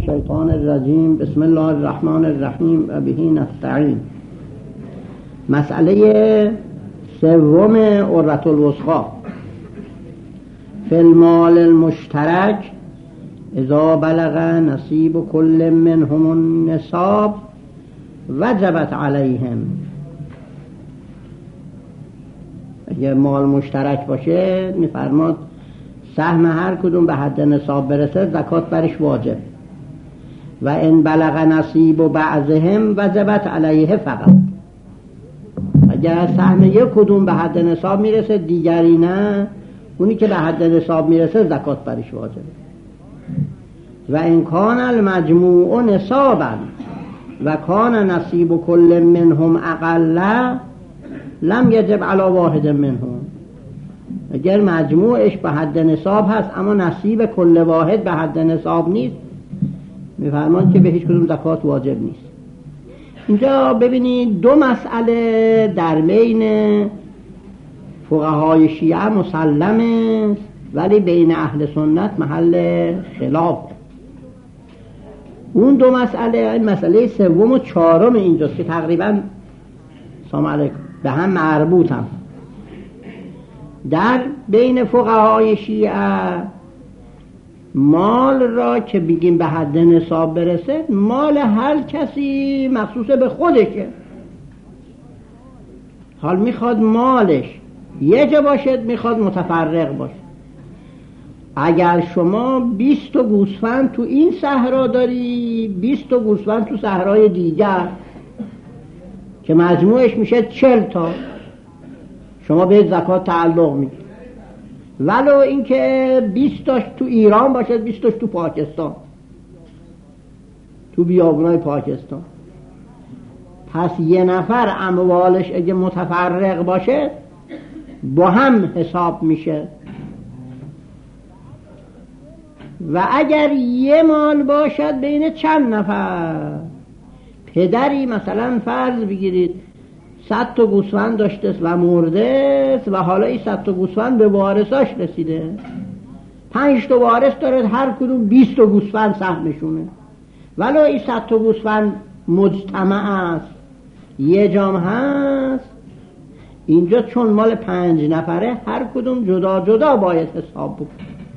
الشیطان الرجیم. بسم الله الرحمن الرحیم و به نستعین. مسئله سوم عروة الوثقی. فی المال المشترک اذا بلغ نصیب کل منهم النصاب وجبت علیهم. اگه مال مشترک باشه میفرماد سهم هر کدوم به حد نصاب برسه زکات برش واجب. و ان بلغ نصیب بعضهم وجبت علیه فقط. اگر سهم یک کدوم به حد نصاب میرسه دیگری نه، اونی که به حد نصاب میرسه زکات برش واجبه. و ان کان المجموع نصابا و کان نصیب کل منهم اقل لم یجب علی واحد منهم. اگر مجموعش به حد نصاب هست اما نصیب کل واحد به حد نصاب نیست، میفرمان که به هیچ کدوم زکات واجب نیست. اینجا ببینید دو مسئله در بین فقهای شیعه مسلم است، ولی بین اهل سنت محل خلاف. اون دو مسئله، مسئله سوم و چهارم اینجاست که تقریبا سلام علیکم به هم مربوط هم. در بین فقهای شیعه مال را که بگیم به حد نصاب برسه، مال هر کسی مخصوص به خودشه. حال میخواد مالش یه جا باشد، میخواد متفرق باشه. اگر شما 20 تا گوسفند تو این صحرا داری، 20 تا گوسفند تو صحرای دیگر که مجموعش میشه 40 تا، شما به زکات تعلق میگیره. ولو اینکه 20 تاش تو ایران باشه، 20 تاش تو پاکستان، تو بیابونای پاکستان. پس یه نفر اموالش اگه متفرق باشه با هم حساب میشه. و اگر یه مال باشد بین چند نفر، پدری مثلا فرض بگیرید 100 تا گوسفند داشته و مرده و حالا این 100 تا گوسفند به وارثاش رسیده، 5 تا وارث داره، هر کدوم 20 تا گوسفند سهمشونه. ولو این 100 تا گوسفند مجتمع است، یه جام هست، اینجا چون مال 5 نفره هر کدوم جدا جدا باید حساب بکنه.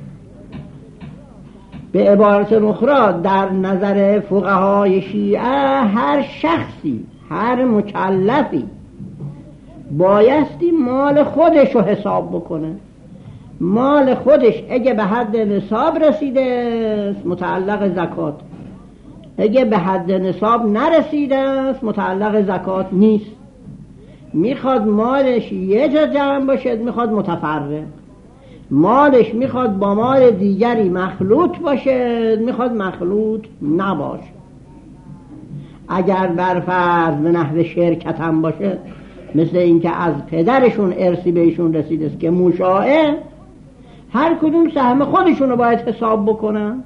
به عبارت اخرى در نظر فقهای شیعه هر شخصی، هر مکلفی بایستی مال خودش رو حساب بکنه. مال خودش اگه به حد نصاب رسیده متعلق زکات، اگه به حد نصاب نرسیده است متعلق زکات نیست. میخواد مالش یه جا جمع باشد، میخواد متفرق. مالش میخواد با مال دیگری مخلوط باشد، میخواد مخلوط نباشه. اگر بر فرض به نحو شرکت هم باشه، مثل اینکه از پدرشون ارثی بهشون رسیده است که مشاعه، هر کدوم سهم خودشون رو باید حساب بکنن.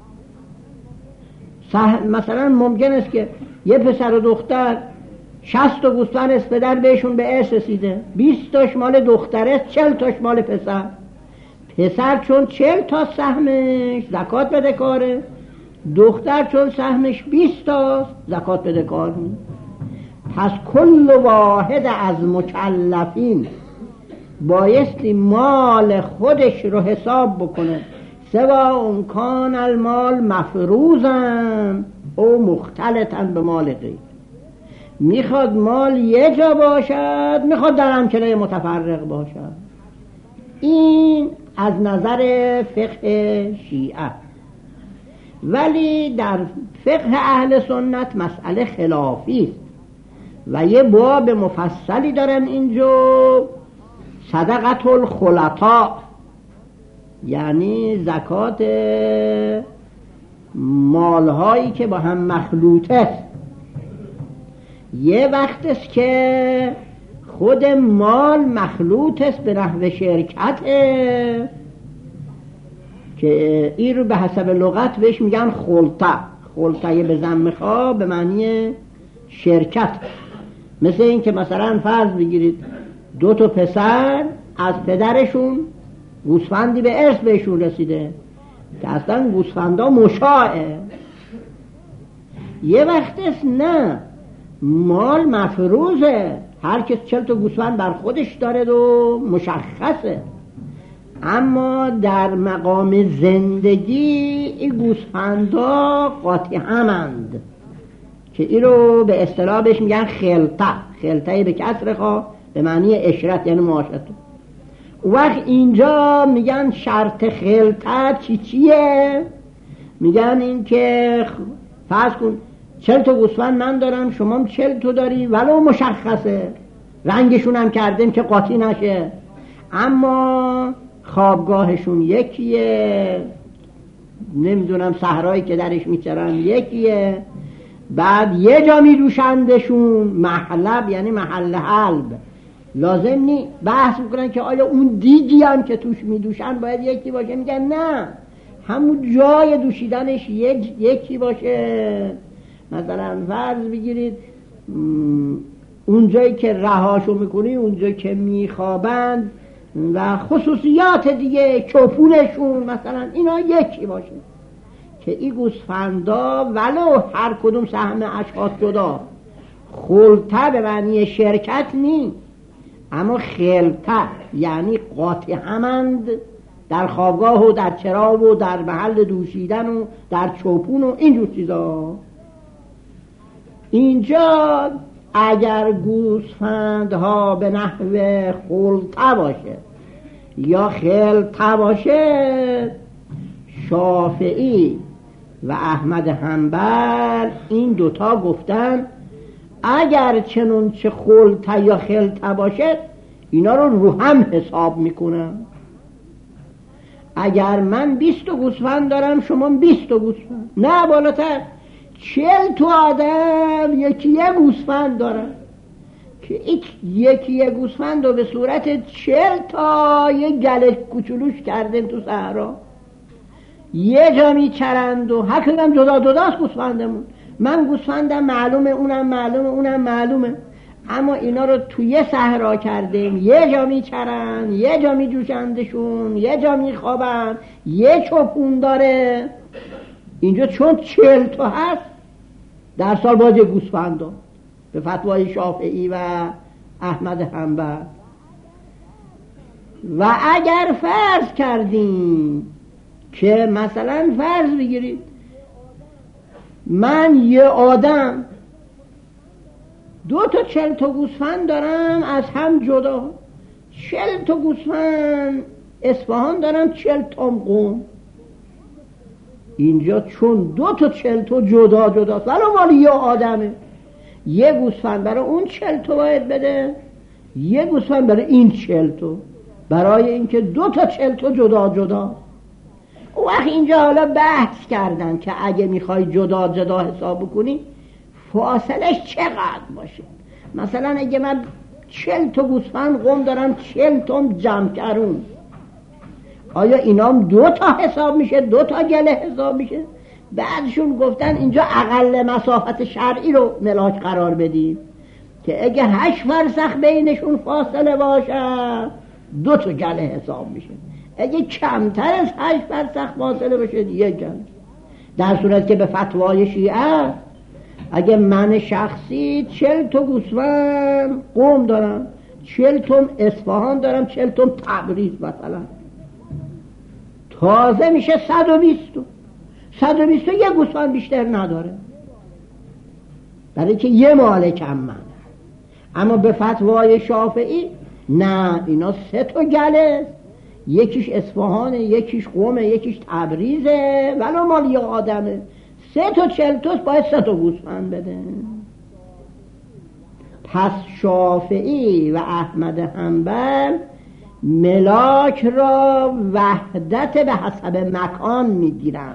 مثلا ممکن است که یه پسر و دختر 60 تا گوسفند از پدر بهشون به ارث رسیده، 20 تاش مال دختره، 40 تاش مال پسر. پسر چون 40 تا سهمش زکات بده کاره، دختر چون سهمش 20 تا زکات بده کار. پس کل واحد از مکلفین بایستی مال خودش رو حساب بکنه، سوا اون کان المال مفروضن او مختلطا به مال غیر. میخواد مال یه جا باشد، میخواد در امکنه متفرق باشد. این از نظر فقه شیعه. ولی در فقه اهل سنت مسئله خلافی است و یه باب مفصلی دارن اینجا، صدقه الخلطاء، یعنی زکات مالهایی که با هم مخلوطه. یه وقت است که خود مال مخلوط است به نحو شرکته، که این رو به حسب لغت بهش میگن خلطه. خلطه به ضم خا به معنی شرکت. مثل این که مثلا فرض بگیرید 2 تا پسر از پدرشون گوسفندی به ارث بهشون رسیده که اصلا گوسفندا مشاعه، یه وقت است نه، مال مفروضه، هر کس 40 تا گوسفند بر خودش داره و مشخصه، اما در مقام زندگی این گوسفندا قاطی همند که این رو به اصطلاح بهش میگن خلطه. خلطه به کسر خا به معنی اشرت یعنی معاشرت. وقت اینجا میگن شرط خلطه چیه؟ میگن این که فرض کن 40 تا گوسفند من دارم، شما 40 تا داری، ولو مشخصه، رنگشون هم کردیم که قاطی نشه، اما خوابگاهشون یکیه، نمیدونم صحرایی که درش میچرن یکیه، بعد یه جا میدوشندشون، محلب یعنی محل حلب، لازم نی بحث میکنن که آیا اون دیگی هم که توش میدوشن باید یکی باشه، میگن نه، همون جای دوشیدنش یکی باشه. مثلا فرض بگیرید اون جایی که رهاشو میکنی، اون جایی که میخوابند و خصوصیات دیگه چوپونشون مثلا اینا یکی باشه، که این گوسفندا ولو هر کدوم سهم اشخاص جدا، خلطه به معنی شرکت نی، اما خلطه یعنی قاطع همند در خوابگاه و در چراغ و در محل دوشیدن و در چوپون و اینجور چیزا. اینجا اگر گوسفندها به نحو خلطه باشه یا خلطه باشه، شافعی و احمد حنبل این دوتا گفتن اگر چنون چه خلطه یا خلطه باشه اینا رو هم حساب میکنن. اگر من 20 گوسفند دارم، شما 20 گوسفند، نه بالاتر 40 تا آدم یکی یه گوسفند دارن، که یکی یه گوسفند رو به صورت 40 تا یه گله کوچولوش کردیم تو صحرا، یه جا میچرند و هر کدوم جدا جداست گوسفندمون، من گوسفندم معلومه، اونم معلومه، اونم معلومه، اما اینا رو توی صحرا کردیم، یه جا میچرند، یه جا میجوشندشون، یه جا میخوابند، یه چوپون داره. اینجا چون 40 تا هست در سال باید یه گوسفند داد به فتوای شافعی و احمد حنبل. و اگر فرض کردیم که مثلا فرض بگیرید من یه آدم 2 تا 40 تا گوسفند دارم از هم جدا، 40 تا گوسفند اصفهان دارم، 40 تا قم. اینجا چون 2 تا 40 تا جدا جداست، ولو مال یه آدمه، یه گوسفند برای اون 40 تا باید بده، یه گوسفند برای این 40 تا، برای اینکه 2 تا 40 تا جدا جدا. اون وقت اینجا حالا بحث کردن که اگه میخوای جدا جدا حساب بکنی فاصلش چقدر باشه. مثلا اگه من 40 تا گوسفند قم دارم، 40 تا جمکرون، آیا اینام 2 تا حساب میشه، 2 تا گله حساب میشه؟ بعدشون گفتن اینجا اقل مسافت شرعی رو ملاک قرار بدیم که اگه 8 فرسخ بینشون فاصله باشه 2 تا گله حساب میشه، اگه کمتر از 8 فرسخ فاصله باشه 1 گله. در صورت که به فتوای شیعه اگه من شخصی 40 تا گوسفند قم دارم، 40 تا اصفهان دارم، 40 تا تبریز مثلا، تازه میشه 120 تا یه گوسفند بیشتر نداره، برای که یه مالکم من. اما به فتوای شافعی نه، اینا 3 تا گله، یکیش اصفهانه، یکیش قمه، یکیش تبریزه، ولو مال یه آدمه، 3 تا 40 تا باید 3 تا گوسفند بده. پس شافعی و احمد حنبل ملاک را وحدت به حسب مکان میگیرن.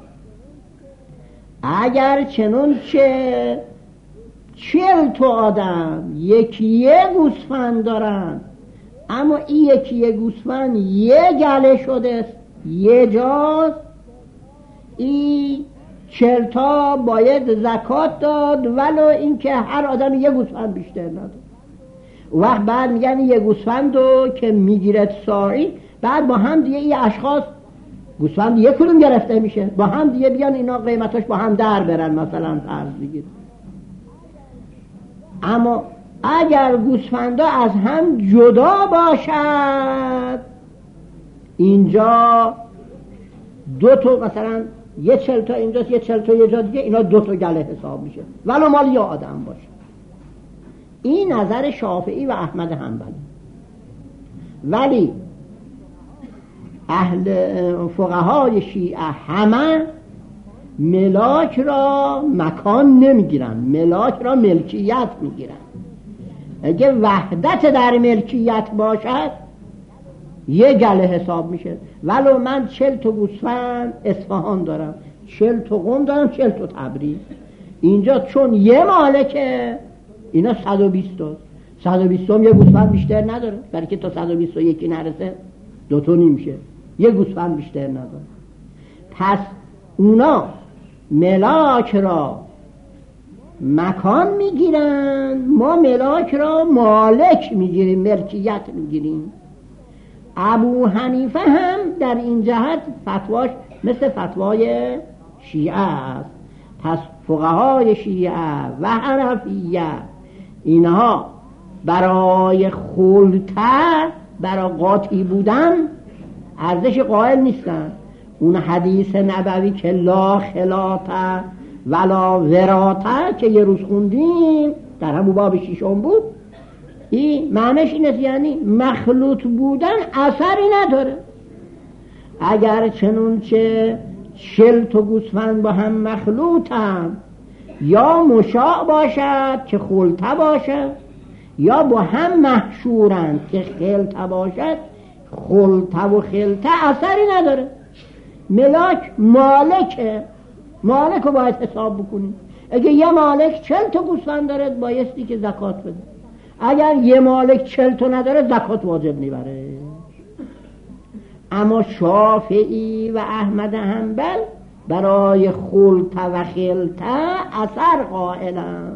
اگر چنون چه 40 تا آدم یکی گوسفند دارن، اما این یکی گوسفند یه گله شده یه جاست، این 40 تا باید زکات داد، ولو اینکه هر آدم یه گوسفند بیشتر نداد. وقت بعد میگن یه گوسفند رو که میگیرد ساعی، بعد با هم دیگه این اشخاص گوسفند یک کدوم گرفته میشه، با هم دیگه بیان اینا قیمتاش با هم در برن مثلا فرض بگیر. اما اگر گوسفندا از هم جدا باشد، اینجا دو تا مثلا یه 40 تا اینجاست، یه 40 تا یه جا دیگه، اینا 2 تا گله حساب میشه ولو مال یه آدم باشه. این نظر شافعی و احمد حنبلی. ولی اهل فقهای شیعه همه ملاک را مکان نمیگیرن، ملاک را ملکیت میگیرن. اگه وحدت در ملکیت باشد یه گله حساب میشه. ولو من 40 تا گوسفند اصفهان دارم، 40 تا قم دارم، 40 تا تبریز، اینجا چون یه مالکه اینا 120 تا 120 هم یه گوسفند بیشتر نداره، برای که تا 121 نرسه 2 تا نمیشه، یه گوسفند بیشتر نداره. پس اونا ملاک را مکان میگیرن، ما ملاک را مالک میگیریم، ملکیت میگیریم. ابو حنیفه هم در این جهت فتواش مثل فتوای شیعه است. پس فقهای شیعه و حنفیه اینها برای خلطه، برای قاطی بودن ارزش قائل نیستن. اون حدیث نبوی که لا خلاطه ولا وراته که یه روز خوندیم در همون باب 6 بود، این معنیش اینه یعنی مخلوط بودن اثری نداره. اگر چنونچه 40 تا گوسفند با هم مخلوطن، یا مشاع باشد که خلطه باشد، یا با هم محشورند که خلطه باشد، خلطه و خلطه اثری نداره. ملاک مالکه، مالک رو باید حساب بکنیم. اگه یه مالک 40 تا گوسفند داره بایستی که زکات بده، اگر یه مالک 40 تا نداره زکات واجب نیبره. اما شافعی و احمد حنبل برای خلطه و خلطه اثر قائلن.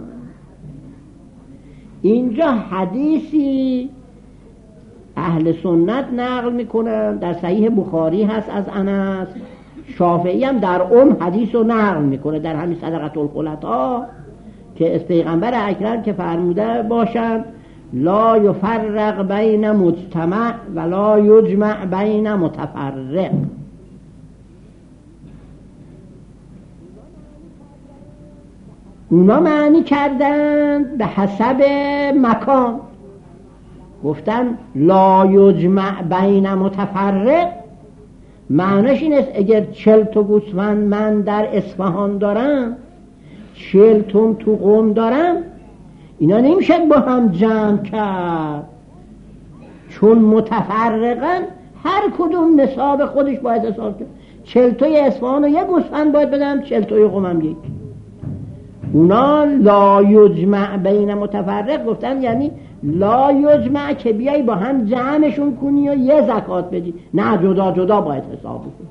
اینجا حدیثی اهل سنت نقل میکنن، در صحیح بخاری هست از انس. شافعی هم در حدیث رو نقل میکنه در همین صدقه الخلطاء که از پیغمبر اکرم که فرموده باشند لا یفرق بین مجتمع ولا یجمع بین متفرق. اونا معنی کردن به حسب مکان، گفتن لا یجمع بین متفرق، معنیش این است اگر 40 تا گوسفند من در اصفهان دارم، 40 تا تو قم دارم، اینا نمیشه با هم جمع کرد، چون متفرقن هر کدوم نصاب خودش باید حساب کرد. 40 تای اصفهان و یک گوسفند باید بدم، 40 تای قم هم یک. اونا لا یجمع بین متفرق گفتن یعنی لا یجمع که بیای با هم جمعشون کنی و یه زکات بدی، نه جدا جدا باید حساب کنی.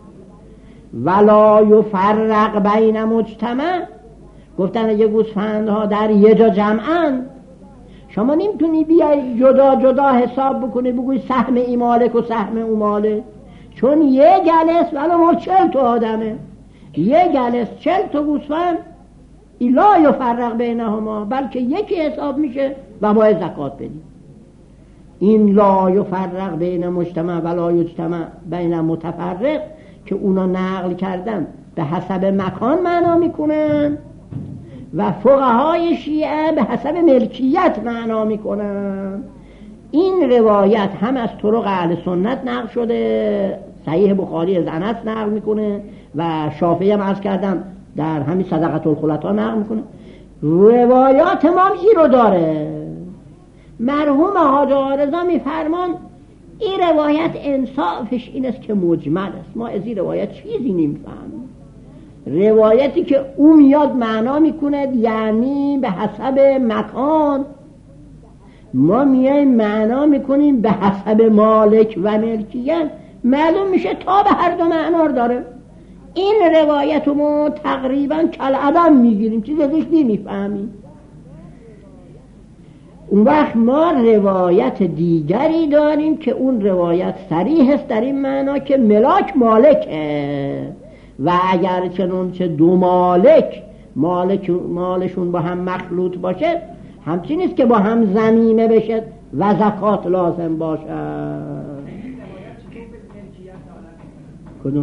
ولا یفرق بین مجتمع گفتن اگه گوسفندها در یه جا جمعن، شما نمیتونی بیای جدا جدا حساب بکنی بگوی سهم ای مالک و سهم او مالک، چون یه گلس ولی ما 40 تا آدمه، یه گلس 40 تا گوسفند لا یفرق بینهما، بلکه یکی حساب میشه و باید زکات بدی. این لا یفرق بین مجتمع ولا یجتمع بین متفرق که اونا نقل کردن به حسب مکان معنا میکنن و فقهای شیعه به حسب ملکیت معنا میکنن. این روایت هم از طرق اهل سنت نقل شده، صحیح بخاری از انس نقل میکنه و شافعی هم عرض کردم در همین صدقه الخلطاء نقل میکنه. روایات ما این رو داره. مرحوم حاج آرزا میفرمان این روایت انصافش این است که مجمل است، ما از این روایت چیزی نمیفهمیم. روایتی که او میاد معنا میکنه یعنی به حسب مکان، ما میایم معنا میکنیم به حسب مالک و ملکیت، معلوم میشه تا به هر دو معنا داره. این روایت رو ما تقریبا کالعدم میگیریم، چیز ازش نمیفهمیم. اون وقت ما روایت دیگری داریم که اون روایت صریح است در این معنا که ملاک مالکه و اگر چنانچه دو مالشون با هم مخلوط باشه همچین نیست که با هم ضمیمه بشه و زکات لازم باشه. کدوم؟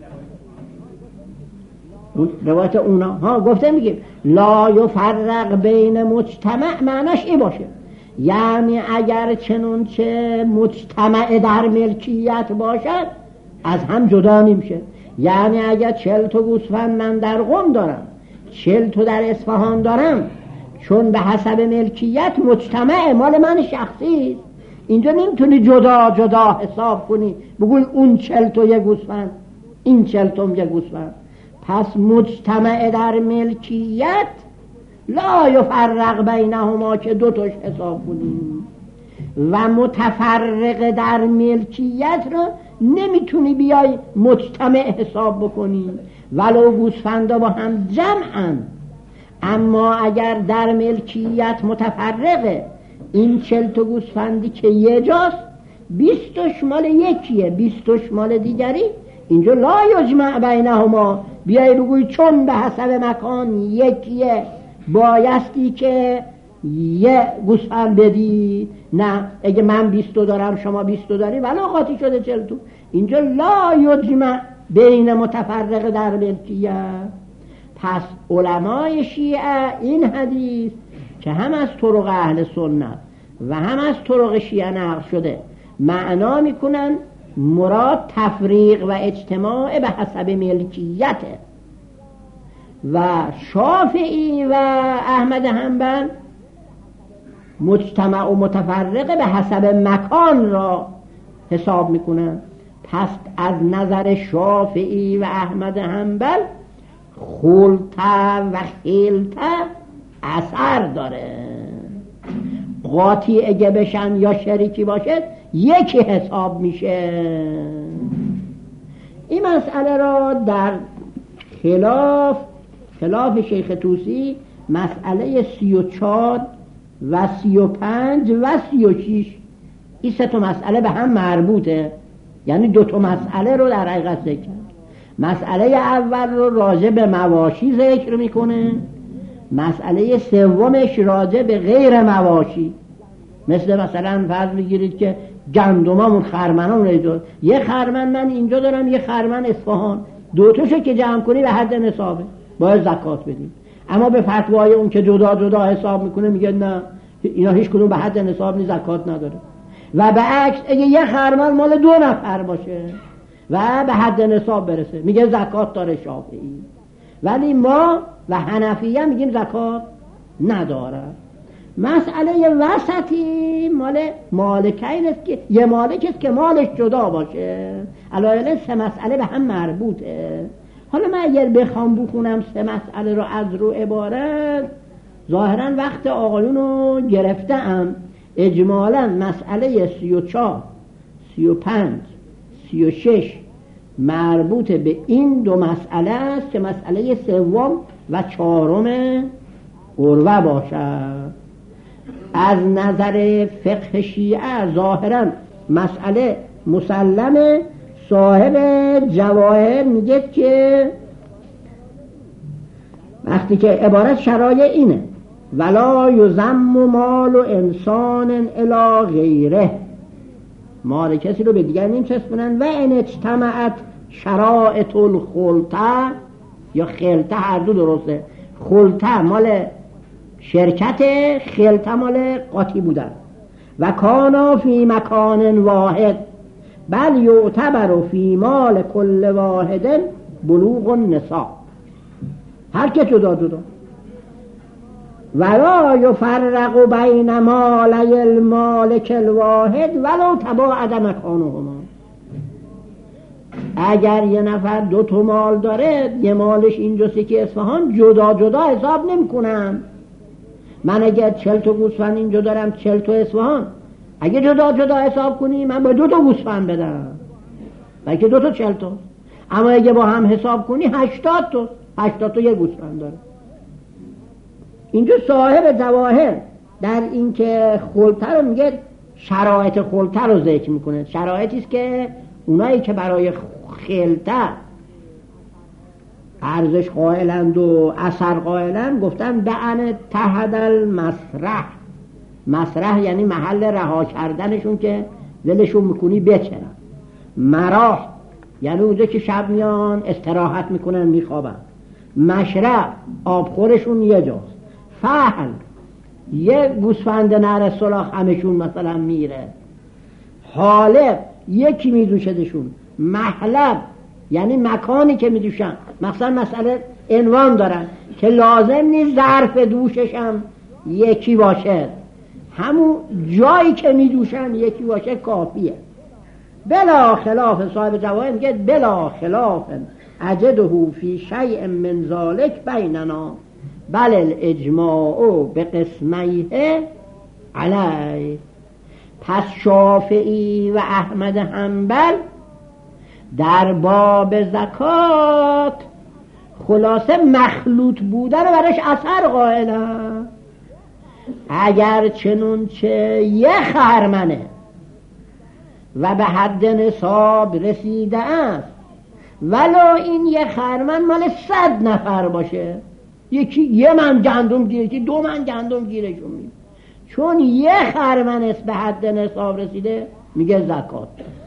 روایت اونا گفته میگیم لا یفرق بین مجتمع، معناش این باشه یعنی اگر چنانچه مجتمع در ملکیت باشد از هم جدا نمیشه. یعنی اگر 40 تا گوسفند من در قم دارم 40 تا در اصفهان دارم، چون به حسب ملکیت مجتمع مال من شخصی، اینجا نمیتونی جدا جدا حساب کنی بگوی اون 40 تا یک گوسفند این 40 تا یک گوسفند. پس مجتمع در ملکیت لا یفرق بینهما که دو تاش حساب کنیم و متفرق در ملکیت رو نمیتونی بیای مجتمع حساب بکنی ولو گوسفندا با هم جمعن. اما اگر در ملکیت متفرقه این 40 تا گوسفندی که یه جاست 20 تاش مال یکیه 20 تاش مال دیگری، اینجا لا یجمع بینهما بیای بگوی چون به حسب مکان یکیه بایستی که یه گوسفند بدی. نه، اگه من 20 دارم شما 20 داری ولو قاطی شده 40 تا، اینجا لا یجمع بین متفرق در ملکیت. پس علمای شیعه این حدیث که هم از طرق اهل سنت و هم از طرق شیعه نقل شده معنا میکنن مراد تفریق و اجتماع به حسب ملکیته و شافعی و احمد حنبل مجتمع و متفرق به حسب مکان را حساب میکنن. پس از نظر شافعی و احمد حنبل خلطه و خلطه اثر داره، قاطی اگه بشن یا شریکی باشه یکی حساب میشه. این مسئله را در خلاف شیخ طوسی مسئله 34 و 35 و 36 این سه تا مسئله به هم مربوطه، یعنی 2 تا مسئله رو در حقیقت ذکر کرد. مسئله اول رو راجع به مواشی ذکر میکنه، مسئله سومش راجع به غیر مواشی. مثلا فرض بگیرید که گندمامون خرمنام رو یه خرمن من اینجا دارم یه خرمن اصفهان، 2 تاشو که جمع کنی به حد نصابه باید زکات بدیم. اما به فتوای اون که جدا جدا حساب میکنه میگه نه اینا هیچ کدوم به حد نصاب نی زکات نداره. و به عکس اگه یه خرمن مال 2 نفر باشه و به حد نصاب برسه میگه زکات داره شافعی، ولی ما و حنفیه میگیم زکات نداره. مسئله وسطی مال مالکین است که یه مالک است که مالش جدا باشه. علایل 3 مسئله به هم مربوطه. حالا من اگر بخوام بخونم 3 مسئله رو از رو عبارت ظاهرا وقت آقایون رو گرفتم. اجمالا مسئله 34 35 36 مربوط به این 2 مسئله است که مسئله 3 و 4 عروه باشد. از نظر فقه شیعه ظاهرا مسئله مسلمه. صاحب جواهر میگه که وقتی که عبارت شرایع اینه ولا یذم مال انسان الی غیره، مال کسی رو به دیگر نمیچسبونن. و ان اجتمعت شرائط الخلطه یا خلطه، هر دو درسته، خلطه مال شرکت، خلطه مال قاطی بودن. و کانا فی مکان واحد بل یعتبر فی مال کل واحد بلوغ النصاب، هر که جدا جدا. ولا یفرق بین مالی المالک الواحد ولو تباعد مکانهما. اگر یه نفر 2 تا مال داره، یه مالش اینجاست که اصفهان، جدا جدا حساب نمی کنم. من اگر 40 تا گوسفند اینجا دارم 40 تا اصفهان، اگه جدا جدا حساب کنی من با 2 تا گوسفند بدم بلکه 2 تا 40 تا. اما اگه با هم حساب کنی 80 تا یه گوسفند داره. اینجا صاحب جواهر در این که خلطه رو میگه شرایط خلطه رو ذکر میکنه. شرایطی است که اونایی که برای خلطه ارزش قائلند و اثر قائلند گفتن بعنه تحت المسرح. مسرح یعنی محل رها کردنشون که دلشون میکنی بچرن. مراح یعنی اونجا که شب میان استراحت میکنن میخوابن. مشرب آبخورشون یه جاست. فحل یه گوسفند نر سلاخ همشون مثلا میره. حالب یکی میدوشدشون. محلب یعنی مکانی که میدوشن، مثلا مسئله عنوان دارن که لازم نیست ظرف دوشش هم یکی باشه، همون جایی که میدوشن یکی باشه کافیه. بلا خلاف صاحب جواهر میگه بلا خلاف اجده فی شیء من ذلک بیننا بل الاجماع بقسمیه علی. پس شافعی و احمد حنبل در باب زکات خلاصه مخلوط بودن رو برش اثر قائلن. اگر چنونچه یه خرمنه و به حد نصاب رسیده است ولو این یه خرمن مال 100 نفر باشه، یکی 1 من گندم گیره، یکی 2 من گندم گیرشون میده، چون یه خرمن است به حد نصاب رسیده میگه زکات.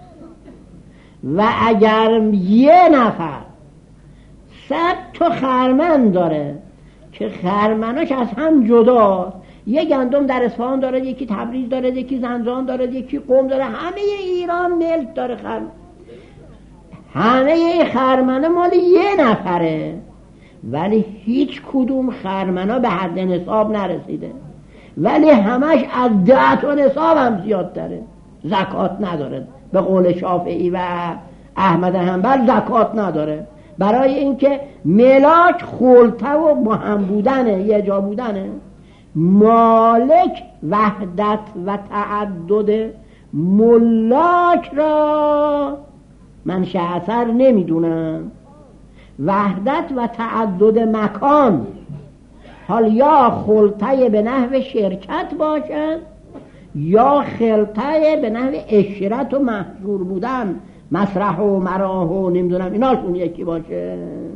و اگر یه نفر 100 تا خرمن داره که خرمناش از هم جداست، یه گندم در اصفهان داره، یکی تبریز داره، یکی زنجان داره، یکی قم داره، همه ایران ملک داره خرمن، همه خرمنه مال یه نفره ولی هیچ کدوم خرمنا به حد نصاب نرسیده، ولی همش از 10 تا نصاب هم زیاد داره، زکات نداره. به قول شافعی و احمد حنبل زکات نداره، برای اینکه ملاک خلطه و مهم بودنه، یه جا بودنه. مالک وحدت و تعدد ملاک را منشأ اثر نمیدونم. وحدت و تعدد مکان، حال یا خلطه به نحو شرکت باشد یا خلطه به نحو اشرت و محضور بودن، مسرح و مراه و نمیدونم ایناشون یکی باشه.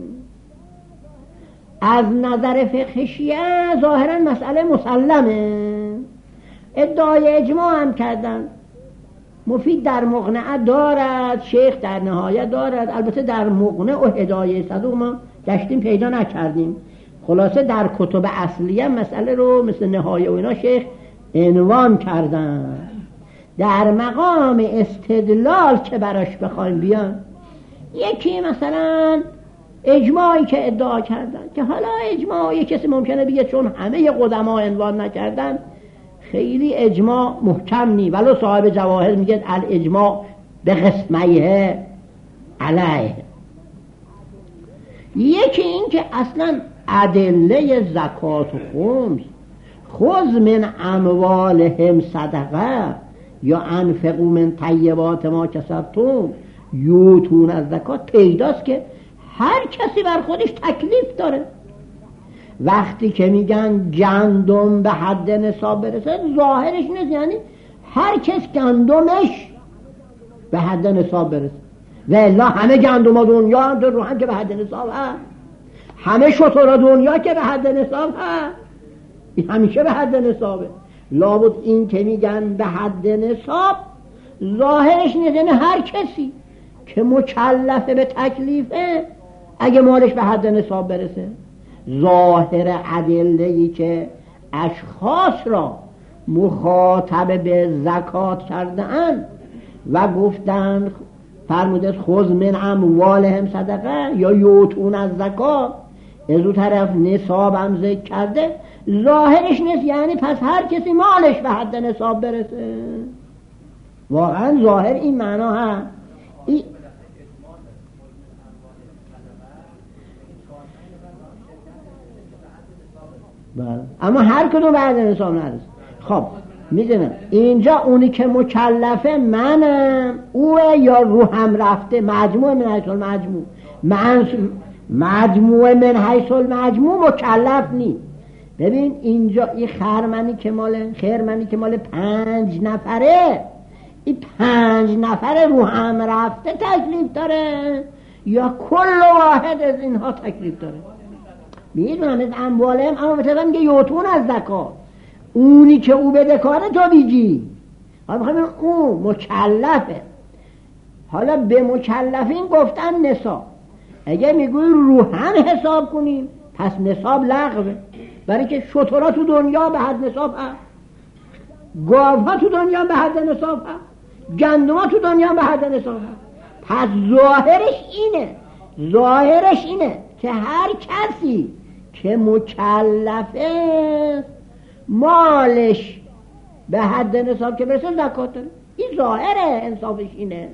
از نظر فقه شیعه ظاهرا مسئله مسلمه، ادعای اجماع هم کردن. مفید در مقنعه دارد، شیخ در نهایت دارد، البته در مقنع و هدایه صدوق ما گشتیم پیدا نکردیم. خلاصه در کتب اصلیه مسئله رو مثل نهایه و اینا شیخ عنوان کردن. در مقام استدلال که براش بخوایم بیان، یکی مثلا اجماعی که ادعا کردن که حالا اجماع یک کسی ممکنه بگه چون همه قدما عنوان نکردن خیلی اجماع محکم نی، ولو صاحب جواهر میگه الاجماع به قسمیه علیه. یکی این که اصلا ادله زکات و خمس خذ من اموالهم صدقه یا انفقوا من طیبات ما کسبتم یوتون از زکات پیداست که هر کسی بر خودش تکلیف داره. وقتی که میگن گندم به حد نصاب برسه ظاهرش نیست یعنی هر کس گندمش به حد نصاب برسه، و الا همه گندم دنیا هم رو هم که به حد نصاب هست، همه شتر دنیا که به حد نصاب هست، این همیشه به حد نصابه. لابد این که میگن به حد نصاب ظاهرش نیست یعنی هر کسی که مکلفه به تکلیفه اگه مالش به حد نصاب برسه. ظاهر ادله‌ای که اشخاص را مخاطب به زکات کردن و گفتن فرموده خذ من اموالهم صدقه یا یوتون از زکات، از اون طرف نصاب هم ذکر کرده، ظاهرش نیست یعنی پس هر کسی مالش به حد نصاب برسه. واقعا ظاهر این معنا هست. بله. اما هر کدوم به حد نصاب نرسه. خب میدونم اینجا اونی که مکلفه منم اوه یا رو هم رفته مجموع من حیث المجموع، مجموع من حیث المجموع مکلف نی، ببین اینجا این خرمنی که مال 5 نفره، این 5 نفره رو هم رفته تکلیف داره یا کل واحد از اینها تکلیف داره؟ میدونم از اموالهم، اما بطبع میگه یوتون از زکات، اونی که او بده کاره تو بیگی. حالا میخوایم اون مکلفه. حالا به مکلفین گفتن نصاب. اگه میگوی رو هم حساب کنیم پس نصاب لغوه، برای که شترها تو دنیا به حد نصاب هست، گاوها تو دنیا به حد نصاب هست، گندمها تو دنیا به حد نصاب هست. پس ظاهرش اینه که هر کسی که مکلفه مالش به حد نصاب که برسه زکات داره. این ظاهره، انصافش اینه.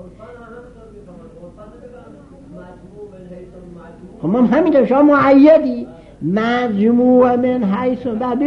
هم همین داره. شما معیدی مجموع من حیث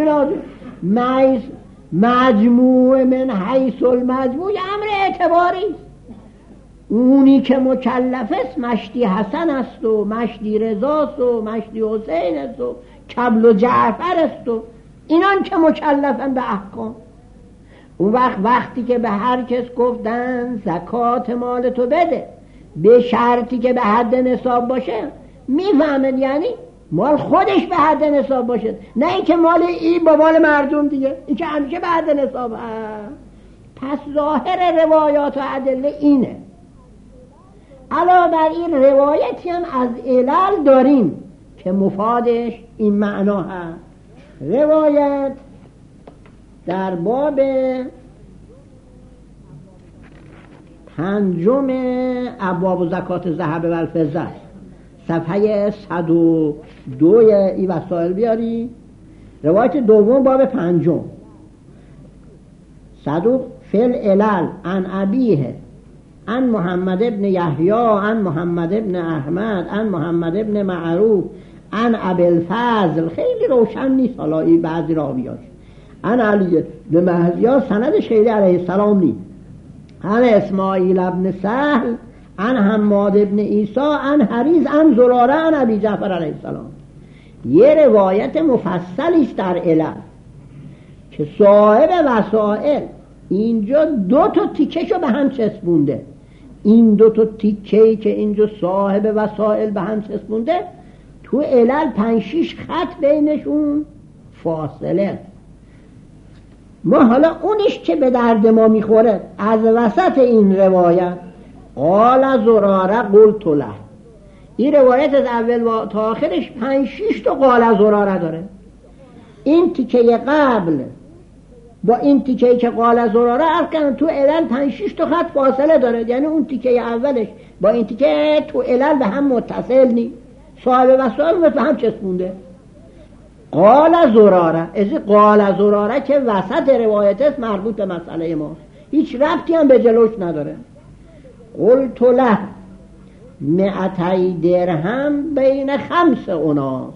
مجموع من حیث المجموع امر اعتباری. اونی که مکلف است مشتی حسن است و مشتی رضا است و مشتی حسین است و کبل و جعفر است و اینان که مکلفن به احکام. اون وقتی که به هر کس گفتن زکات مال تو بده به شرطی که به حد نصاب باشه، میفهمن یعنی مال خودش به حد نصاب باشه، نه اینکه مال این با مال مردم دیگه، این که همیشه به حد نصاب هست. پس ظاهر روایات و ادله اینه. علاوه بر این روایتی هم از علل داریم که مفادش این معنا هست. روایت در باب 5 ابواب زکات ذهب و الفضه صفحه 102 این وسائل بیاری. روایت دوم باب 5 صدوق فل علل عن ابیه عن محمد ابن یحیی عن محمد ابن احمد عن محمد ابن معروف عن ابی الفضل. خیلی روشن نیست حالا این بعضی راویاش. عن علی بن مهدی سندش خیلی علیه السلام نیست. عن اسماعیل ابن سهل عن حماد ابن عیسی عن حریز عن زراره عن ابی جعفر علیه السلام. یه روایت مفصلی است در علل که صاحب وسائل اینجا 2 تیکه‌شو به هم چسبونده. این 2 تیکه‌ای که اینجا صاحب وسائل به هم چسبونده تو علل 5-6 خط بینشون فاصله. ما حالا اونیش که به درد ما میخوره از وسط این روایت قال زراره قلت له. این روایت از اول تا آخرش 5-6 قال زراره داره. این تیکه قبل با این تیکه‌ای که قال زراره ارکن تو علل 5-6 خط فاصله داره، یعنی اون تیکه اولش با این تیکه تو علل به هم متصل نی، صاحب وسائل به هم چسبونده. قال زراره، از قال زراره که وسط روایت است مربوط به مسئله ما، هیچ ربطی هم به جلوش نداره. قلت له 200 درهم بین 5 اناس،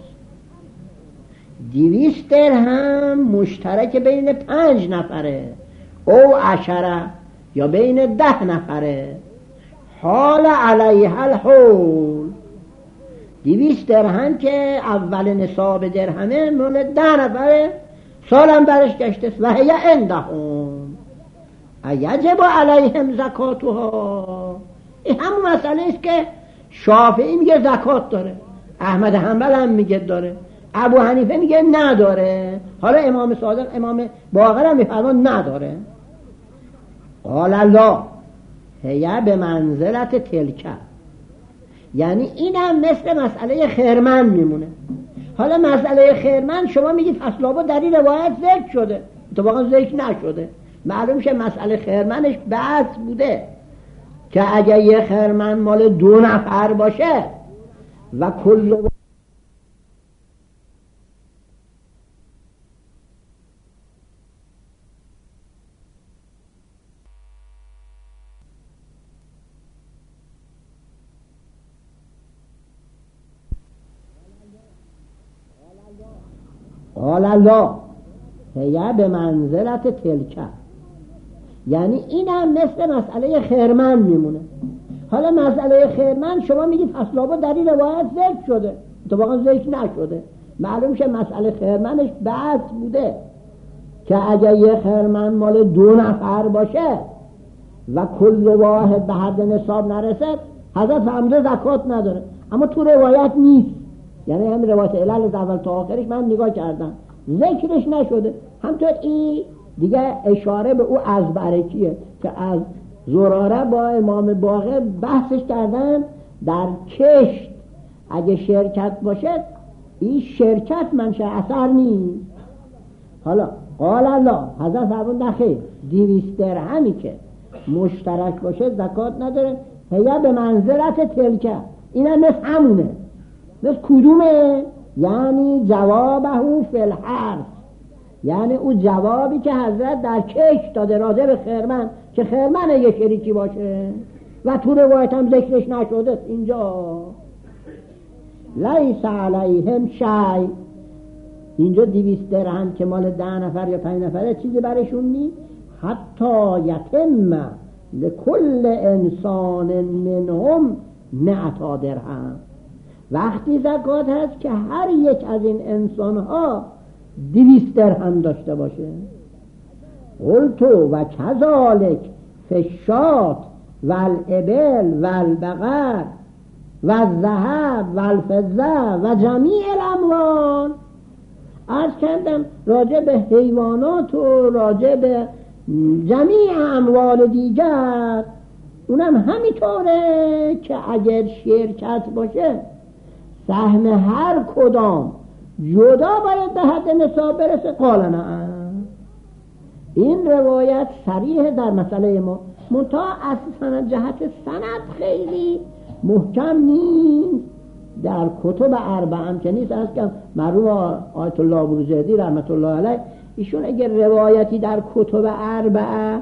200 درهم مشترک بین 5 نفره او 10 یا بین 10 نفره. حال علیها الحول، 200 درهم که اول نصاب درهمه مال 10 نفره، سالم برش گشته و هی عندهم یجب علیهم زکاتها. این همون مسئله است که شافعی میگه زکات داره، احمد حنبل هم میگه داره، ابو حنیفه میگه نداره، حالا امام صادق امام باقر هم میفرمان نداره. قال الله هی به منزلت تلکه، یعنی این هم مثل مسئله خرمن میمونه. حالا مسئله خرمن شما میگید اصلابا در این روایت ذکر شده، اتفاقا ذکر نشده. معلوم شه مسئله خرمنش بحث بوده که اگر یه خرمن مال 2 نفر باشه و کل قال الله هی به منزلت تلکه، یعنی این هم مثل مسئله خرمن میمونه. حالا مسئله خرمن شما میگید اصلابا در این روایت ذکر شده، اتفاقا ذکر نشده. معلوم شه مسئله خرمنش بحث بوده که اگر یه خرمن مال 2 نفر باشه و کل واحد به حد نصاب نرسد حضرت فرموده زکات نداره، اما تو روایت نیست. یعنی هم روایت علل از اول تا آخرش من نگاه کردم ذکرش نشده. همطور این دیگه اشاره به او از برکیه که از زراره با امام باقر بحثش کردن در کشت اگه شرکت باشه این شرکت منشه اثر نیست. حالا قال الله حضرت فرمود خیر 200 درهمی که مشترک باشه زکات نداره. هیا به منزلت تلکه، اینم مثل همونه. مثل کدومه؟ یعنی جوابه فی الحرف، یعنی او جوابی که حضرت در کشت داده راجع به خرمن که خرمن یه شریکی باشه و تو روایت هم ذکرش نشده اینجا. لیس علیهم شیء، اینجا 200 درهم که مال 10 نفر یا 5 نفره چیزی برشون نیست. حتی یتم لکل انسان منهم 100 درهم، وقتی زکات هست که هر یک از این انسانها 200 درهم داشته باشه. قلتو و کذالک فشات و الابل و البقر و الذهب و الفضه و جمیع الاموال. عرض کردم راجع به حیوانات و راجع به جمیع اموال دیگر اونم همینطوره که اگر شرکت باشه سهم هر کدام جدا باید به حد نصاب برسه. قال نعم. این روایت صریح در مسئله ما منتها اصلا جهت سند خیلی محکم نیست. در کتب اربعه هم که نیست. از که مرحوم آیت الله بروجردی رحمت الله علیه ایشون اگر روایتی در کتب اربعه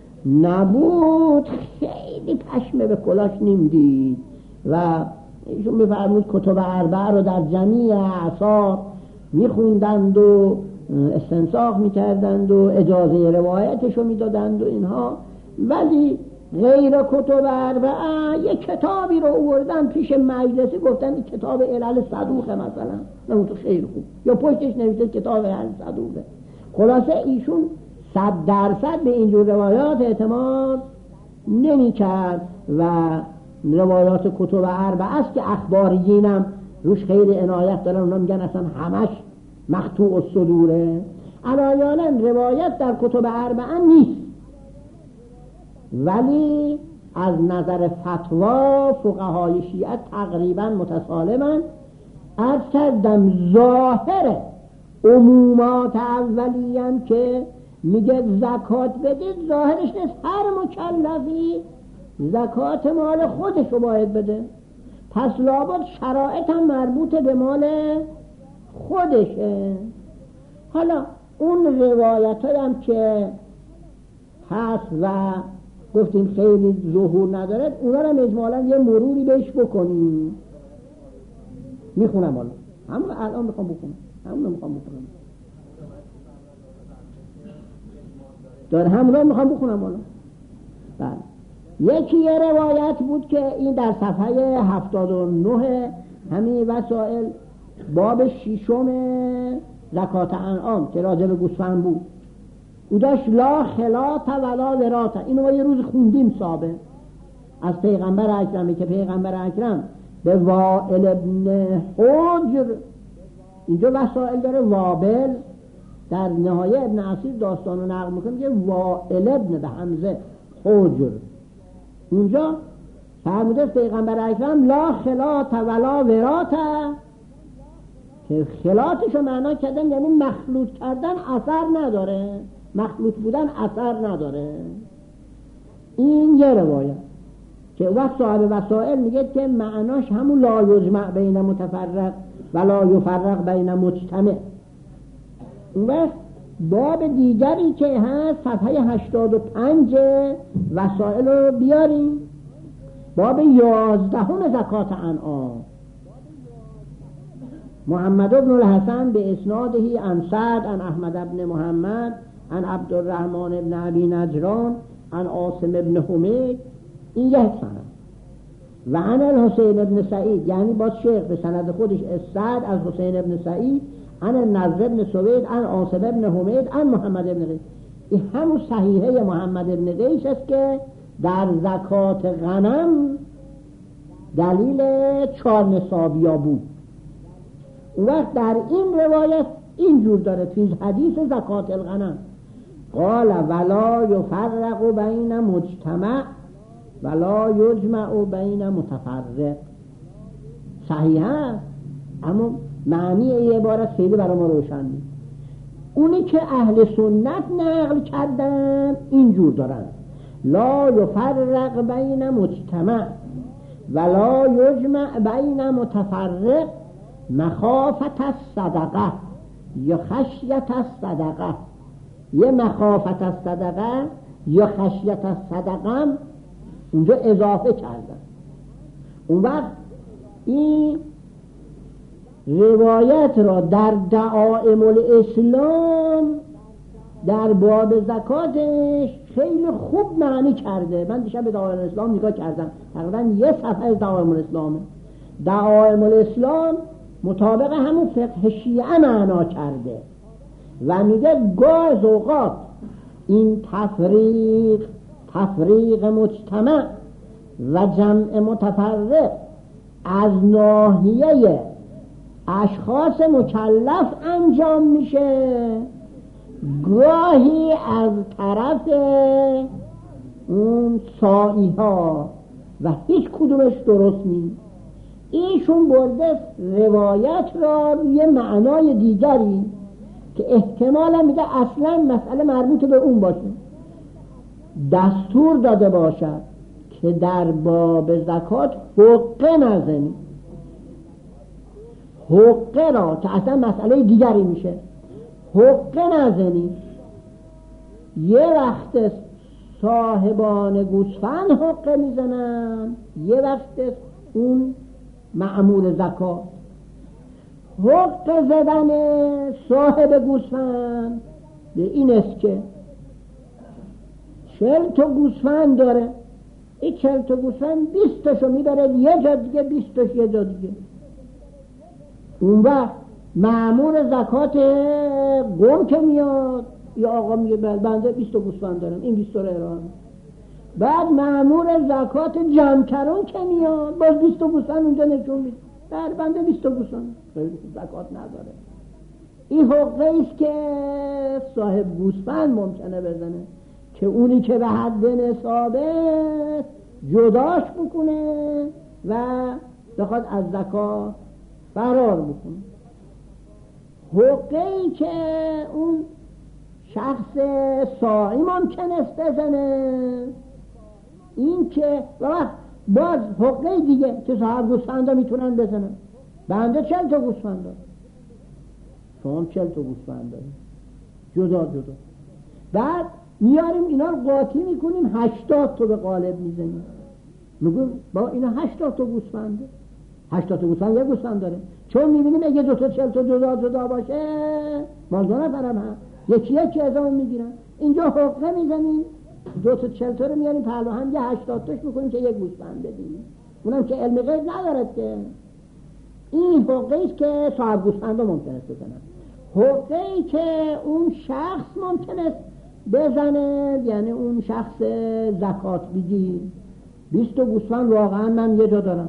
نبود خیلی پشمه به کلاش نمیدید و ایشون میفرمود کتب اربعه رو در جمیع اعصار میخوندند و استنساخ میکردند و اجازه روایتش رو میدادند و اینها. ولی غیر کتب اربعه یک کتابی رو آوردن پیش مجلسی گفتن این کتاب علل صدوقه مثلا، نه تو خیلی خوب، یا پشتش نوشته کتاب علل صدوقه. خلاصه ایشون 100% به اینجور روایات اعتماد نمی کرد و روایات کتب اربعه است که اخباریینم روش خیلی عنایت دارن. اونا میگن اصلا همش مقطوع الصدوره. علایاً روایت در کتب اربعه نیست، ولی از نظر فتوا فقهای شیعه تقریبا متسالمن. عرض کردم ظاهر عمومات اولیان که میگه زکات بدید ظاهرش نیست هر مکلفی زکات مال خودش رو باید بده، پس لابد شرایط هم مربوط به مال خودشه. حالا اون روایت هم که هست و گفتیم خیلی ظهور نداره اونا رو اجمالا یه مروری بهش بکنیم. میخونم حالا همون الان میخوام بکنم، همون میخوام بکنم داره همون میخوام بخونم حالا. بله، یکی یه روایت بود که این در صفحه 79 همین وسائل باب 6 زکات انعام که راجع به گوسفند بود. او داشت لا خلاط ولا وراث. اینو ما یه روز خوندیم صابه از پیغمبر اکرمه که پیغمبر اکرم به وائل ابن حجر، اینجا وسائل داره وابل، در نهایه ابن عصیر داستانو نقل میکنه که وائل ابن به حمزه حجر، اونجا فرموده پیغمبر اکرم لا خلاط ولا وراث، که خلاطشو معنا کردن یعنی مخلوط کردن اثر نداره، مخلوط بودن اثر نداره. این یه روایت که وقت صاحب وسائل میگه که معناش همون لا یجمع بین متفرق ولا یفرق بین مجتمع. اون وقت باب دیگری که هست صفحه 85 وسائل رو بیاریم، باب 11 زکات انعام. محمد بن الحسن به اسناده عن سعد عن احمد بن محمد عن عبدالرحمن بن ابی نجران عن عاصم بن حمید. این یک سند. و عن الحسین ابن سعید، یعنی با شیخ به سند خودش استاد از حسین ابن سعید، عن النضر ابن سوید، عن عاصم ابن حمید، عن محمد ابن قیس. این همون صحیحه محمد ابن قیس است که در زکات غنم دلیل 4 نصابیا بود. اون وقت در این روایت اینجور داره فی حدیث زکات الغنم قال ولا یفرق بین مجتمع ولا یجمع بین متفرق. صحیح هست، اما معنی این عبارت خیلی برای ما روشن نیست. اونی که اهل سنت نقل کردن اینجور دارن لا یفرق بین مجتمع ولا یجمع بین متفرق مخافت الصدقه یا خشیت الصدقه. یه مخافت الصدقه یا خشیت الصدقه اونجا اضافه کردن. اون وقت این روایت را در دعائم الاسلام در باب زکاتش خیلی خوب معنی کرده. من دیشب به دعائم الاسلام نگاه کردم، تقریبا یه صفحه از دعائم الاسلامه. دعائم الاسلام مطابق همون فقه شیعه معنا کرده و میگه گاز اوقات این تفریق مجتمع و جمع متفرق از ناحیه اشخاص مکلف انجام میشه، گاهی از طرف اون سائی ها و هیچ کدومش درست نیست. ایشون برده روایت را روی معنای دیگری که احتمالا میگه اصلا مسئله مربوط به اون باشه، دستور داده باشد که در باب زکات حقه نزنی. حقه را که اصلا مسئله دیگری میشه، حقه نزنی. یه وقت صاحبان گوسفند حقه میزنن، یه وقت اون مأمور زکات. حقه زدن صاحب گوسفند این است که 40 تا گوسفند داره، این 40 تا گوسفند 20 تاشو میبره یه جا دیگه، 20 تاش یه جا دیگه. اون وقت مأمور زکات قوم که میاد، یا آقا میگه بنده 20 تا گوسفند دارم، این 20 تا رو ارائه. بعد مأمور زکات جمع‌کران که میاد باز 20 تا گوسفند اونجا نشون میده، بنده 20 تا گوسفند، خیلی زکات نداره. این حقه است که صاحب گوسفند ممکنه بزنه که اونی که به حد نصابه جداش بکنه و بخواد از زکات فرار بکنه. حقه ای که اون شخص سائی ممکن است بزنه، این که باز حقه دیگه که صاحب گوسفندا میتونن بزنن. بنده 40 تا گوسفند دارم، شما 40 تا گوسفند داریم، جدا جدا. بعد میاریم اینا رو قاطی میکنیم، 80 تا به قالب میزنیم، میگم با اینا 80 تا گوسفنده، 80 تا گوسفند یه گوسفند داره. چون میبینیم اگه 2 تا 40 تا جدا جدا باشه مال 2 نفرم هم یکی ازمون میگیرن. اینجا حقه میزنیم، 2 تا 40 تا رو میاریم پهلو هم یه 80 تاش میکنیم که یک گوسفند بدیم. اونم که علم غیب ندارد که. این حقه است که صاحب گوسفند ممکن است بزنن. حقه ای که اون شخص ممکن است بزنه، یعنی اون شخص زکات بگیر. 20 تا گوسفند واقعا من یه جا دارم،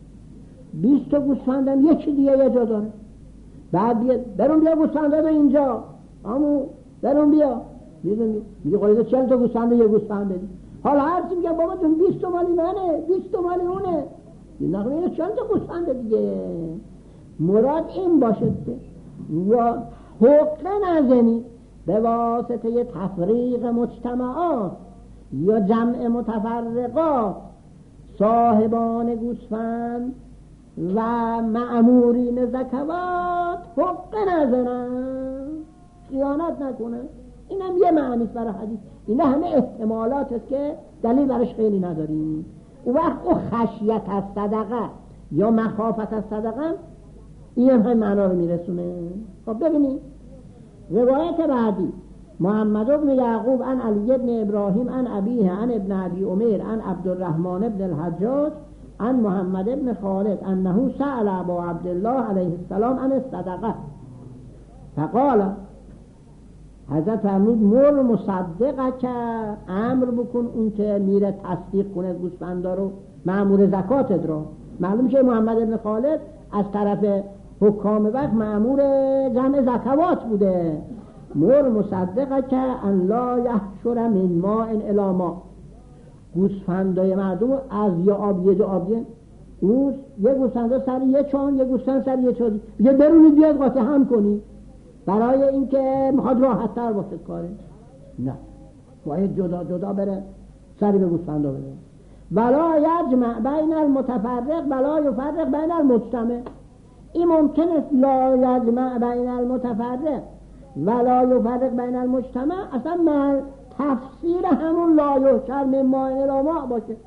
20 تا گوسفندم یکی دیگه یه جا داره. بعد برون بیا گوسفنده رو اینجا، برون بیا، میگه قلیده 40 تا گوسفنده یه گوسفند بدی. حالا هرچی میگه بابا جون 20 تا مالی منه، 20 تا مالی اونه، یه نقل اینه 40 تا گوسفنده دیگه. مراد این باشد که یا حقه نزنی به واسطه تفریق مجتمعات یا جمع متفرقات صاحبان گوسفند و مأمورین زکوات حقه نزنن، خیانت نکنن. این هم یه معنیست برای حدیث. این همه احتمالات است که دلیل برش خیلی نداریم. اون وقت او خشیت از صدقه یا مخافت از صدقه این هم معنا رو میرسونه. خب ببینید روایت بعدی محمد ابن یعقوب عن علی ابن ابراهیم عن ابیه عن ابن ابی عمیر عن عبدالرحمن ابن الحجاج عن محمد ابن خالد انه سأل ابا عبدالله علیه السلام عن الصدقه فقال حضرت فرمود مر مصدقه که امر بکن اون که میره تصدیق کنه گوسفندا رو مأمور زکاتت رو. معلوم شه محمد ابن خالد از طرف حکام وقت مأمور جمع زکوات بوده. مر مصدقه که ان لا یحشر من ماء الی ماء، گوسفندای مردم از یه آب یه جا آبیه، اون یه گوسفند سر یه چون، یه گوسفند سر یه چون دیگه برونید بیاد قاطع هم کنی برای اینکه میخواد راحت تر باشه کاره. نه، باید جدا جدا بره سری به گوسفندا بره. ولا یجمع بین المتفرق ولا یفرق بین المجتمع. این ممکنه لا یجمع بین المتفرق ولا یفرق بین المجتمع اصلا من تفسیر همون لا یحشر من ماء الی ماء باشه.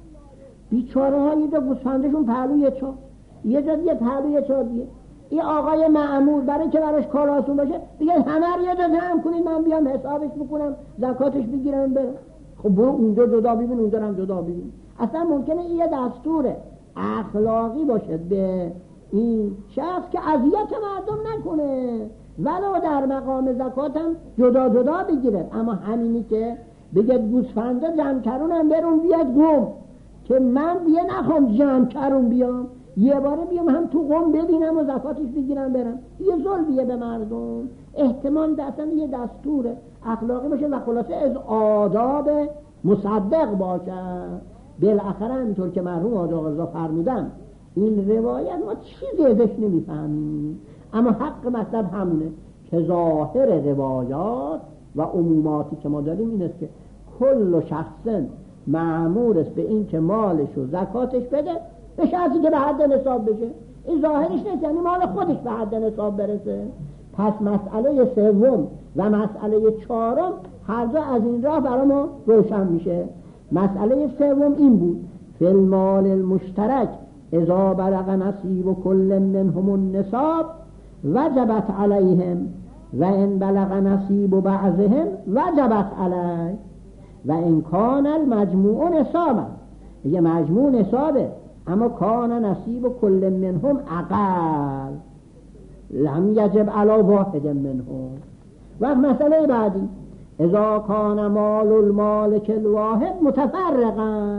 بیچاره ها یه جا گوسفندشون پهلوی چا، یه جا دیگه پهلوی چا دیگه. این آقای مأمور برای که براش کار آسون باشه دیگه همه رو یه جا جمع کنید من بیام حسابش بکنم زکاتش بگیرم برم. خب برو اونجا جدا ببین اونجا هم جدا ببین. اصلا ممکنه این یه دستور اخلاقی باشه به این شخص که اذیت مردم نکنه ولو در مقام زکات هم جدا جدا بگیره. اما همینی که بگه گوسفندا جمع کرونم برون بیاد گم که من دیگه نخوام جمع کرون بیام، یه باره بیام هم تو قم ببینم و زکاتش بگیرم برم، یه ظلمیه به مردم. احتمال اصلا یه دستور اخلاقی باشه و خلاصه از آداب مصدق باشه. بالاخره همینطور که مرحوم آقا رضا فرمودن این روایت ما چیزی ازش نمیفهمیم، اما حق مطلب همونه که ظاهر روایات و عموماتی که ما داریم این است که کل شخص مأمور است به این که مالش و زکاتش بده به شخصی که به حد نصاب بشه. این ظاهرش نیست، یعنی مال خودش به حد نصاب برسه. پس مسئله سوم و مسئله چهارم هر دو از این راه برای ما روشن میشه. مسئله سوم این بود فی المال المشترک اذا بلغ نصیب کل منهم النصاب وجبت علیهم و ان بلغ نصیب بعضهم وجبت علیه و ان کان المجموع نصابا. یه مجموع نصابه اما کان نصیب کل منهم اقل لم یجب علی واحد منهم. و مسئله بعدی اذا کان مال المالک الواحد متفرقا،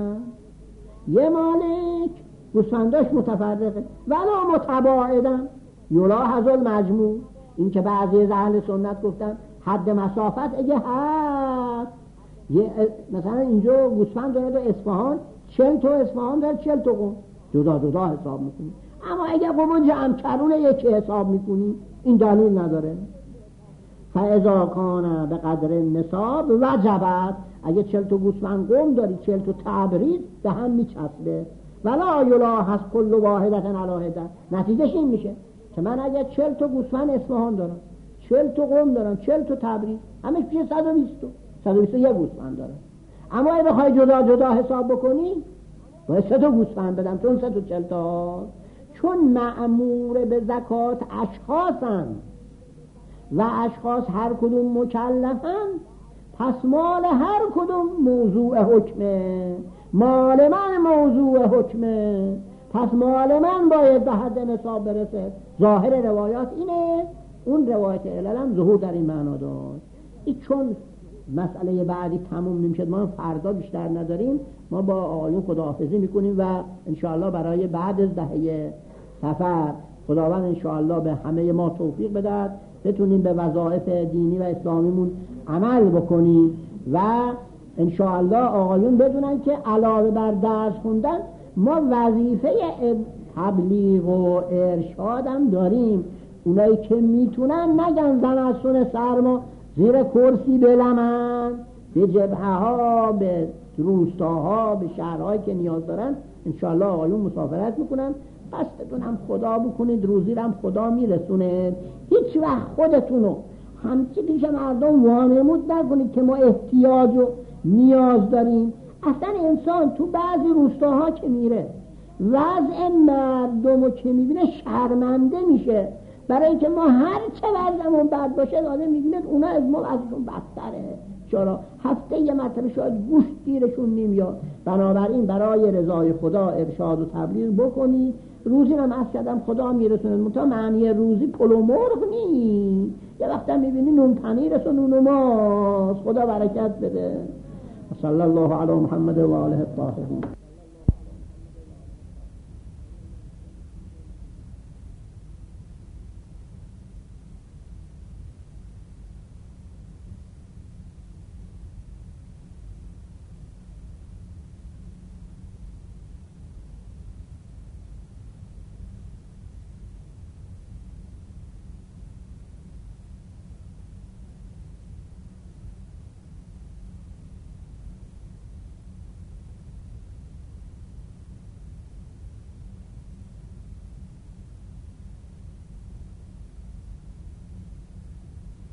یه مالک گوسفنداش متفرقه ولا متباعدا یلاحظ المجموع. این که بعضی از اهل سنت گفتن حد مسافت اگه هست، مثلا اینجا گوسفند داره در اصفهان 40 تا اصفهان داره 40 تا قم، جدا جدا حساب میکنی. اما اگه قم جمع کرونه یکی حساب میکنی این دلیل نداره. فاذا کان به قدر نصاب وجبت، اگه 40 تا گوسفند قم داری 40 تا تبریز به هم میچسبه ولا یلاحظ کل واحدت علاهده. نتیجهش این میشه که من اگه 40 تا گوسفند اصفهان دارم 40 تا قم دارم 40 تا تبریز همش میشه 120 یه گوسفند دارم. اما اگه بخوای جدا جدا حساب بکنی باید 3 تا گوسفند بدم چون 3 تا 40 تا، چون مأمور به زکات اشخاصن و اشخاص هر کدوم مکلفن، پس مال هر کدوم موضوع حکمه. مال من موضوع حکمه، پس مال من باید به حد نصاب برسه. ظاهر روایات اینه. اون روایت علل هم ظهور در این معنا داشت. این چون مسئله بعدی تموم نمیشد ما فردا بیشتر نداریم، ما با آقایون خداحافظی میکنیم و انشاءالله برای بعد از دهه سفر خداوند انشاءالله به همه ما توفیق بدهد بتونیم به وظایف دینی و اسلامیمون عمل بکنیم و انشاءالله آقایون بدونن که علاوه بر درس خوندن ما وظیفه تبلیغ و ارشاد هم داریم. اونایی که میتونن نگن زمستون سرما زیر کرسی بلمن، به جبهه ها به روستاها به شهرهایی که نیاز دارن انشاءالله آقایون مسافرت میکنن. قصدتون هم خدا بکنید، روزی هم خدا میرسونه. هیچ وقت خودتونو همچی پیش مردم وانمود نکنید که ما احتیاج و نیاز داریم. اصلا انسان تو بعضی روستاها که میره وضع مردمو که میبینه شرمنده میشه، برای اینکه ما هر چه وضعمون بد باشه آدم میبینه اونا از ما ازشون بدتره. بیچارا هفته یه مرتبه شاید گوشت گیرشون نمیاد. بنابراین برای رضای خدا ارشاد و تبلیغ بکنید. روزی رو عرض کردم خدا میرسونه، منتها معنی روزی پل و مرغ نیست. یه وقتا میبینی نون پنیرست و نون و ماست. خدا برکت بده. صلی الله علی محمد و آله الطاهرین.